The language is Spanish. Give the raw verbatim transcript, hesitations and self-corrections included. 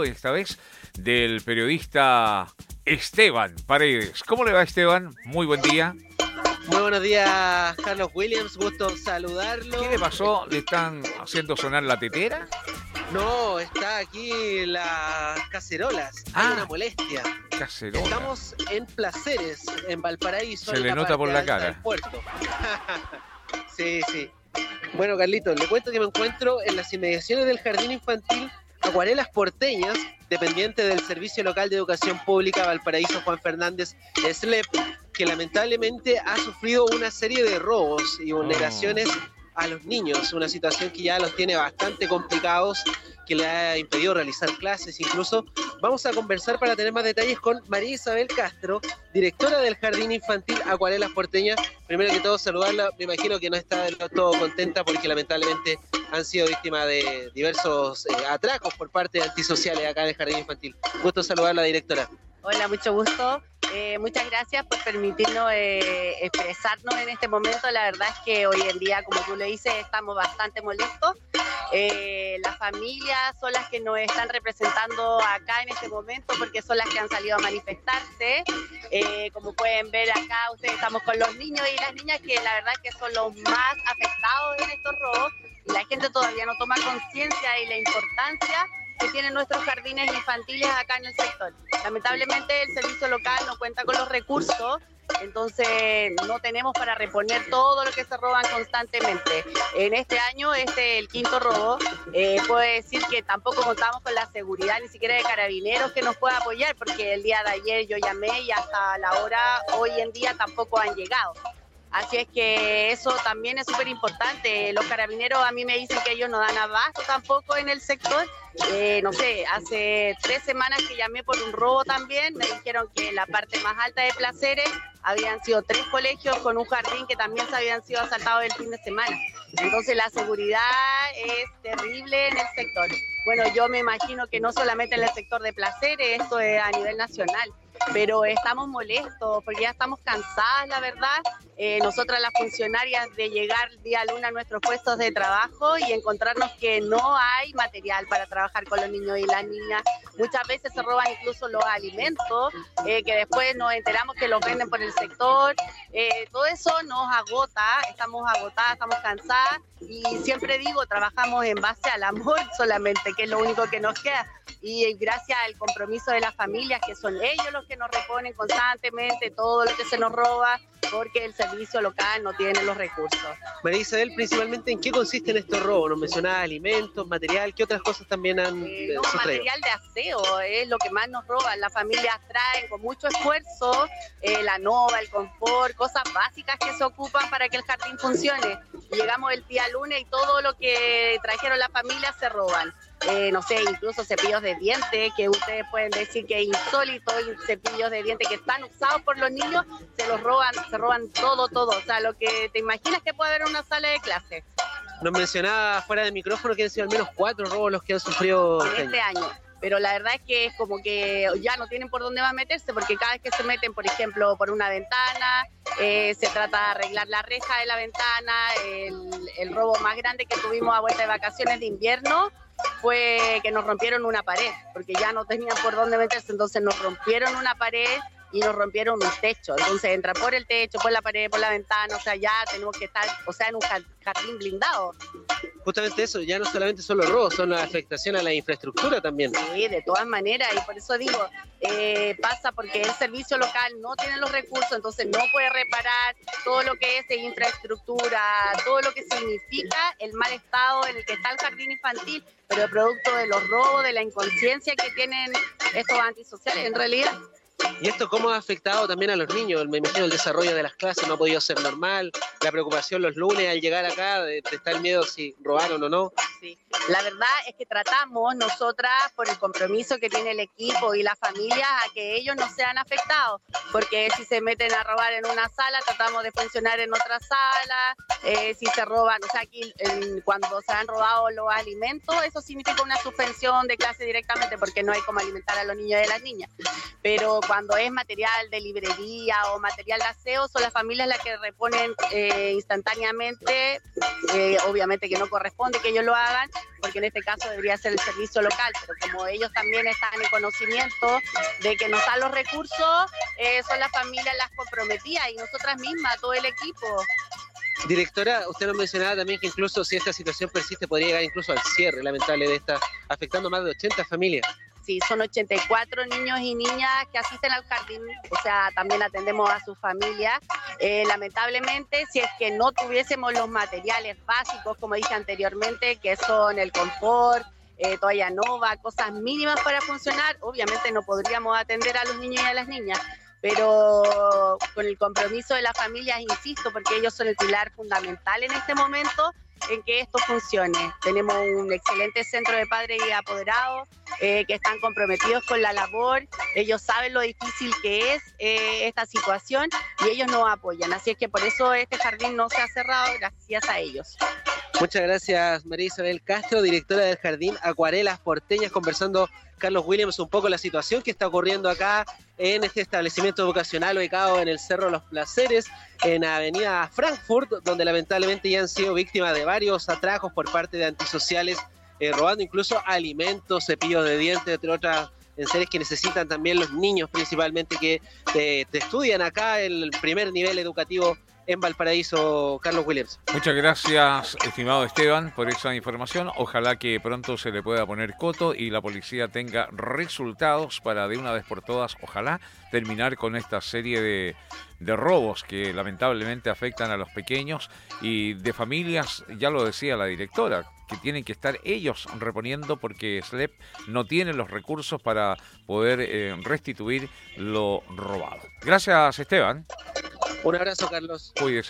Esta vez del periodista Esteban Paredes. ¿Cómo le va, Esteban? Muy buen día. Muy buenos días, Carlos Williams, gusto saludarlo. ¿Qué le pasó? ¿Le están haciendo sonar la tetera? No, está aquí las cacerolas, Ah, hay una molestia. Cacerola. Estamos en Placeres, en Valparaíso. Se en le la nota parte por la alta cara. del puerto. Sí, sí. Bueno, Carlitos, le cuento que me encuentro en las inmediaciones del Jardín Infantil Acuarelas Porteñas, dependiente del Servicio Local de Educación Pública Valparaíso Juan Fernández S L E P, que lamentablemente ha sufrido una serie de robos y vulneraciones a los niños, una situación que ya los tiene bastante complicados, que le ha impedido realizar clases incluso. Vamos a conversar para tener más detalles con María Isabel Castro, directora del Jardín Infantil Acuarelas Porteñas. Primero que todo, saludarla. Me imagino que no está del todo contenta porque lamentablemente han sido víctimas de diversos eh, atracos por parte de antisociales acá en el Jardín Infantil. Gusto saludarla, directora. Hola, mucho gusto. Eh, muchas gracias por permitirnos eh, expresarnos en este momento. La verdad es que hoy en día, como tú le dices, estamos bastante molestos. Eh, las familias son las que nos están representando acá en este momento porque son las que han salido a manifestarse. Eh, como pueden ver acá, ustedes estamos con los niños y las niñas que la verdad que son los más afectados en estos robos. Y la gente todavía no toma conciencia y la importancia que tienen nuestros jardines infantiles acá en el sector. Lamentablemente el servicio local no cuenta con los recursos, entonces no tenemos para reponer todo lo que se roban constantemente. En este año, este es el quinto robo, eh, puedo decir que tampoco contamos con la seguridad ni siquiera de carabineros que nos pueda apoyar, porque el día de ayer yo llamé y hasta la hora hoy en día tampoco han llegado. Así es que eso también es súper importante. Los carabineros a mí me dicen que ellos no dan abasto tampoco en el sector. Eh, no sé, hace tres semanas que llamé por un robo también, me dijeron que en la parte más alta de Placeres habían sido tres colegios con un jardín que también se habían sido asaltados el fin de semana. Entonces la seguridad es terrible en el sector. Bueno, yo me imagino que no solamente en el sector de Placeres, esto es a nivel nacional. Pero estamos molestos porque ya estamos cansadas, la verdad. Eh, nosotras las funcionarias de llegar día luna a nuestros puestos de trabajo y encontrarnos que no hay material para trabajar con los niños y las niñas. Muchas veces se roban incluso los alimentos, eh, que después nos enteramos que los venden por el sector. Eh, todo eso nos agota, estamos agotadas, estamos cansadas y siempre digo, trabajamos en base al amor solamente, que es lo único que nos queda. Y gracias al compromiso de las familias, que son ellos los que nos reponen constantemente todo lo que se nos roba, porque el servicio local no tiene los recursos. María Isabel, principalmente, ¿en qué consisten estos robos? Nos mencionaba alimentos, material, ¿qué otras cosas también han Eh, eh, no, sustraído? material de aseo es lo que más nos roban. Las familias traen con mucho esfuerzo eh, la nova, el confort, cosas básicas que se ocupan para que el jardín funcione. Y llegamos el día lunes y todo lo que trajeron las familias se roban. Eh, no sé, incluso cepillos de dientes, que ustedes pueden decir que es insólito, y cepillos de dientes que están usados por los niños, se los roban, se roban todo, todo. O sea, lo que te imaginas que puede haber en una sala de clase. Nos mencionaba fuera de micrófono que han sido al menos cuatro robos los que han sufrido En este este año. año. Pero la verdad es que es como que ya no tienen por dónde más meterse, porque cada vez que se meten, por ejemplo, por una ventana, eh, se trata de arreglar la reja de la ventana. El, el robo más grande que tuvimos a vuelta de vacaciones de invierno fue que nos rompieron una pared, porque ya no tenían por dónde meterse, entonces nos rompieron una pared y nos rompieron un techo. Entonces entra por el techo, por la pared, por la ventana, o sea, ya tenemos que estar, o sea, en un jardín blindado. Justamente eso, ya no solamente son los robos, son la afectación a la infraestructura también. Sí, de todas maneras, y por eso digo, eh, pasa porque el servicio local no tiene los recursos, entonces no puede reparar todo lo que es de infraestructura, todo lo que significa el mal estado en el que está el jardín infantil, pero producto de los robos, de la inconsciencia que tienen estos antisociales en realidad. ¿Y esto cómo ha afectado también a los niños? Me imagino el desarrollo de las clases no ha podido ser normal, la preocupación los lunes al llegar acá, de, de estar el miedo si robaron o no. Sí. La verdad es que tratamos nosotras, por el compromiso que tiene el equipo y las familias, a que ellos no sean afectados, porque si se meten a robar en una sala, tratamos de funcionar en otra sala. Eh, si se roban, o sea, aquí en, cuando se han robado los alimentos, eso significa una suspensión de clase directamente, porque no hay cómo alimentar a los niños y a las niñas. Pero cuando cuando es material de librería o material de aseo, son las familias las que reponen eh, instantáneamente, eh, obviamente que no corresponde que ellos lo hagan, porque en este caso debería ser el servicio local, pero como ellos también están en conocimiento de que nos dan los recursos, eh, son las familias las comprometidas y nosotras mismas, todo el equipo. Directora, usted nos mencionaba también que incluso si esta situación persiste podría llegar incluso al cierre lamentable de esta, afectando a más de ochenta familias. Sí, son ochenta y cuatro niños y niñas que asisten al jardín, o sea, también atendemos a sus familias. Eh, lamentablemente, si es que no tuviésemos los materiales básicos, como dije anteriormente, que son el confort, eh, toalla nova, cosas mínimas para funcionar, obviamente no podríamos atender a los niños y a las niñas. Pero con el compromiso de las familias, insisto, porque ellos son el pilar fundamental en este momento, en que esto funcione. Tenemos un excelente centro de padres y apoderados eh, que están comprometidos con la labor. Ellos saben lo difícil que es eh, esta situación y ellos nos apoyan. Así es que por eso este jardín no se ha cerrado, gracias a ellos. Muchas gracias, María Isabel Castro, directora del Jardín Acuarelas Porteñas, conversando Carlos Williams un poco la situación que está ocurriendo acá en este establecimiento vocacional ubicado en el Cerro Los Placeres, en Avenida Frankfurt, donde lamentablemente ya han sido víctimas de varios atracos por parte de antisociales, eh, robando incluso alimentos, cepillos de dientes, entre otras enseres que necesitan también los niños principalmente que eh, estudian acá en el primer nivel educativo en Valparaíso. Carlos Williams. Muchas gracias, estimado Esteban, por esa información. Ojalá que pronto se le pueda poner coto y la policía tenga resultados para de una vez por todas, ojalá, terminar con esta serie de, de robos que lamentablemente afectan a los pequeños y de familias, ya lo decía la directora, que tienen que estar ellos reponiendo porque S L E P no tiene los recursos para poder eh, restituir lo robado. Gracias, Esteban. Un abrazo, Carlos. Cuídese.